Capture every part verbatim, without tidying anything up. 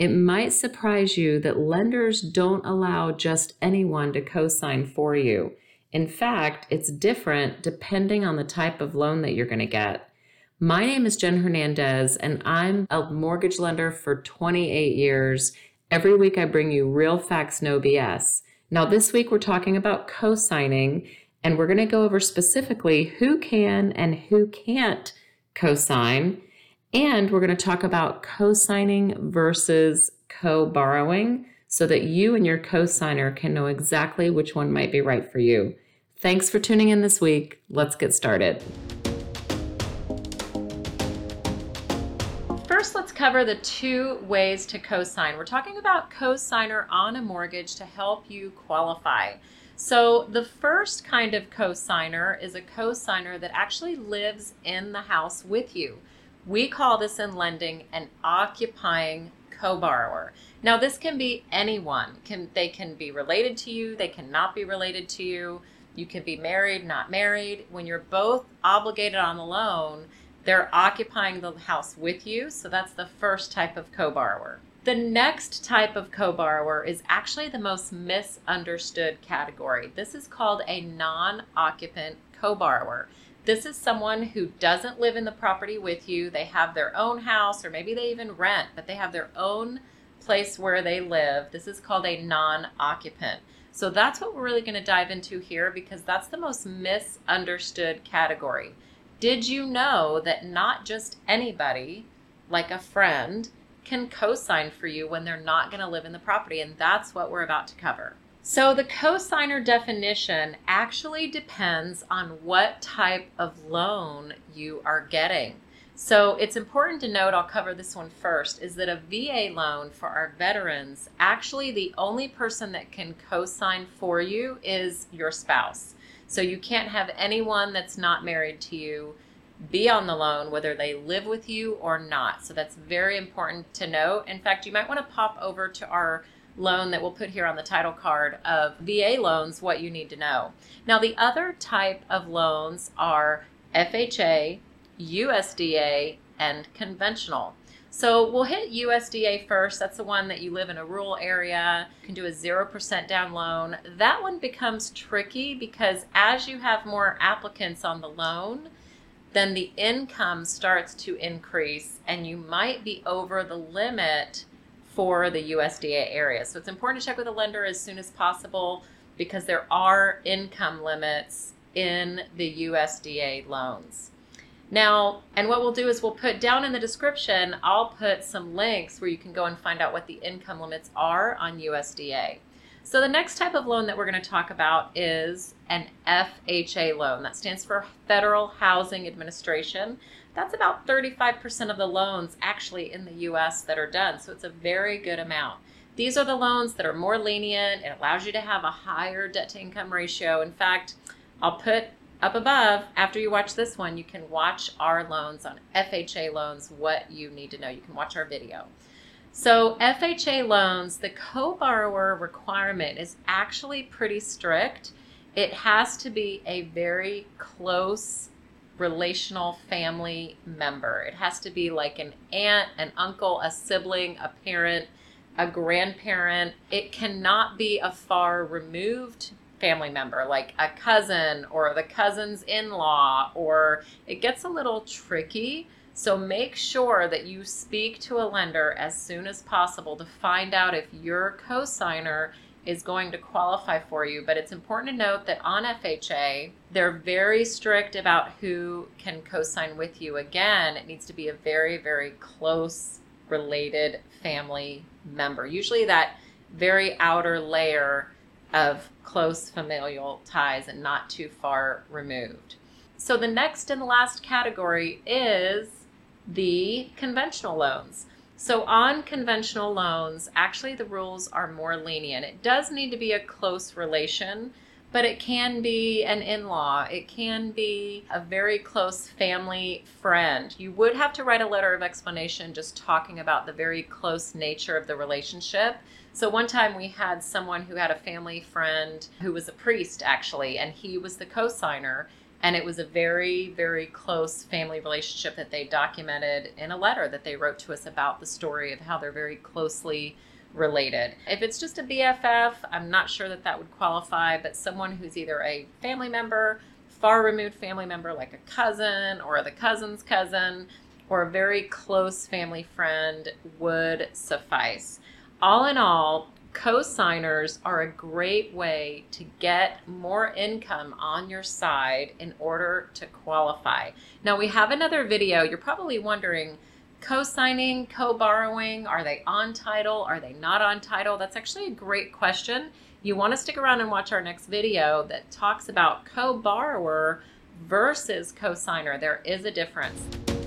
It might surprise you that lenders don't allow just anyone to co-sign for you. In fact, it's different depending on the type of loan that you're going to get. My name is Jen Hernandez, and I'm a mortgage lender for twenty-eight years. Every week I bring you real facts, no B S. Now this week we're talking about co-signing, and we're going to go over specifically who can and who can't co-sign. And we're going to talk about co-signing versus co-borrowing so that you and your co-signer can know exactly which one might be right for you. Thanks for tuning in this week. Let's get started. First, let's cover the two ways to co-sign. We're talking about co-signer on a mortgage to help you qualify. So the first kind of co-signer is a co-signer that actually lives in the house with you. We call this in lending an occupying co-borrower. Now this can be anyone. Can, they can be related to you, they cannot be related to you. You can be married, not married. When you're both obligated on the loan, they're occupying the house with you, so that's the first type of co-borrower. The next type of co-borrower is actually the most misunderstood category. This is called a non-occupant co-borrower. This is someone who doesn't live in the property with you. They have their own house, or maybe they even rent, but they have their own place where they live. This is called a non-occupant. So that's what we're really going to dive into here, because that's the most misunderstood category. Did you know that not just anybody, like a friend, can co-sign for you when they're not going to live in the property? And that's what we're about to cover. So the co-signer definition actually depends on what type of loan you are getting. So it's important to note, I'll cover this one first, is that a V A loan for our veterans, actually the only person that can co-sign for you is your spouse. So you can't have anyone that's not married to you be on the loan, whether they live with you or not. So that's very important to note. In fact, you might want to pop over to our loan that we'll put here on the title card of V A loans, what you need to know. Now, the other type of loans are F H A, U S D A, and conventional. So we'll hit U S D A first. That's the one that you live in a rural area. You can do a zero percent down loan. That one becomes tricky because as you have more applicants on the loan, then the income starts to increase and you might be over the limit for the U S D A area. So it's important to check with a lender as soon as possible because there are income limits in the U S D A loans. Now, and what we'll do is we'll put down in the description, I'll put some links where you can go and find out what the income limits are on U S D A. So the next type of loan that we're going to talk about is an F H A loan. That stands for Federal Housing Administration. That's about thirty-five percent of the loans actually in the U S that are done. So it's a very good amount. These are the loans that are more lenient. It allows you to have a higher debt to income ratio. In fact, I'll put up above, after you watch this one, you can watch our loans on F H A loans, what you need to know. You can watch our video. So F H A loans, the co-borrower requirement is actually pretty strict. It has to be a very close relational family member. It has to be like an aunt, an uncle, a sibling, a parent, a grandparent. It cannot be a far removed family member, like a cousin or the cousin's in-law, or it gets a little tricky. So make sure that you speak to a lender as soon as possible to find out if your co-signer is going to qualify for you. But it's important to note that on F H A, they're very strict about who can co-sign with you. Again, it needs to be a very, very close related family member. Usually that very outer layer of close familial ties and not too far removed. So the next and last category is the conventional loans. So on conventional loans, actually the rules are more lenient. It does need to be a close relation, but it can be an in-law. It can be a very close family friend. You would have to write a letter of explanation just talking about the very close nature of the relationship. So one time we had someone who had a family friend who was a priest actually, and he was the co-signer. And it was a very, very close family relationship that they documented in a letter that they wrote to us about the story of how they're very closely related. If it's just a B F F, I'm not sure that that would qualify, but someone who's either a family member, far removed family member like a cousin or the cousin's cousin, or a very close family friend would suffice. All in all, co-signers are a great way to get more income on your side in order to qualify. Now, we have another video. You're probably wondering, co-signing, co-borrowing, are they on title? Are they not on title? That's actually a great question. You want to stick around and watch our next video that talks about co-borrower versus co-signer. There is a difference.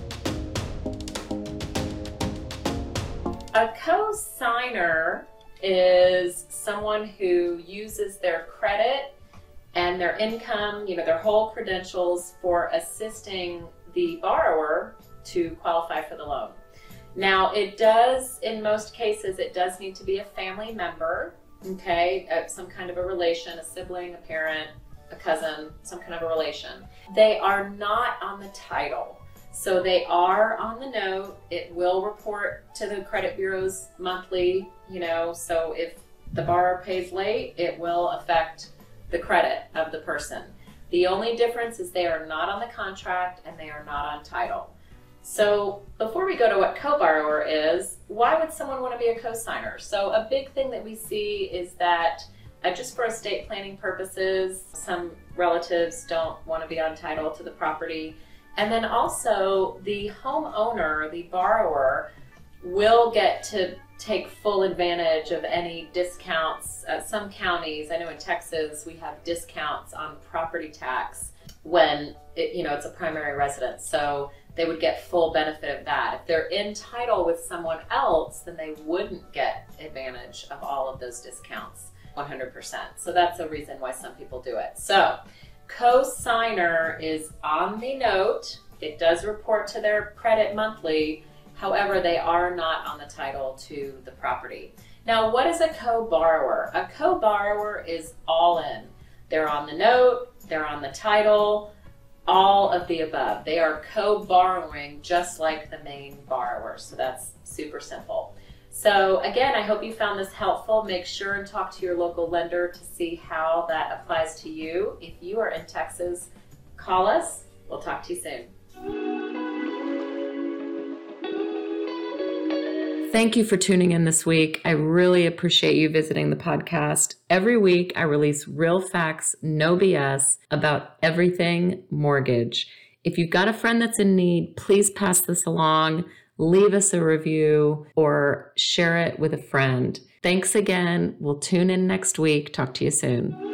A co-signer is someone who uses their credit and their income, you know, their whole credentials for assisting the borrower to qualify for the loan. Now, it does, in most cases, it does need to be a family member, okay, uh, some kind of a relation, a sibling, a parent, a cousin, some kind of a relation. They are not on the title. So they are on the note. It will report to the credit bureaus monthly, you know, so if the borrower pays late, it will affect the credit of the person. The only difference is they are not on the contract and they are not on title. So before we go to what co-borrower is, why would someone want to be a co-signer? So a big thing that we see is that uh, just for estate planning purposes, some relatives don't want to be on title to the property. And then also the homeowner, the borrower, will get to take full advantage of any discounts. Uh, some counties, I know in Texas, we have discounts on property tax when it, you know, it's a primary residence. So they would get full benefit of that. If they're in title with someone else, then they wouldn't get advantage of all of those discounts one hundred percent. So that's a reason why some people do it. So co-signer is on the note. It does report to their credit monthly. However, they are not on the title to the property. Now, what is a co-borrower? A co-borrower is all in. They're on the note, they're on the title, all of the above. They are co-borrowing just like the main borrower. So that's super simple. So again, I hope you found this helpful. Make sure and talk to your local lender to see how that applies to you. If you are in Texas, call us. We'll talk to you soon. Thank you for tuning in this week. I really appreciate you visiting the podcast. Every week, I release real facts, no B S, about everything mortgage. If you've got a friend that's in need, please pass this along. Leave us a review or share it with a friend. Thanks again. We'll tune in next week. Talk to you soon.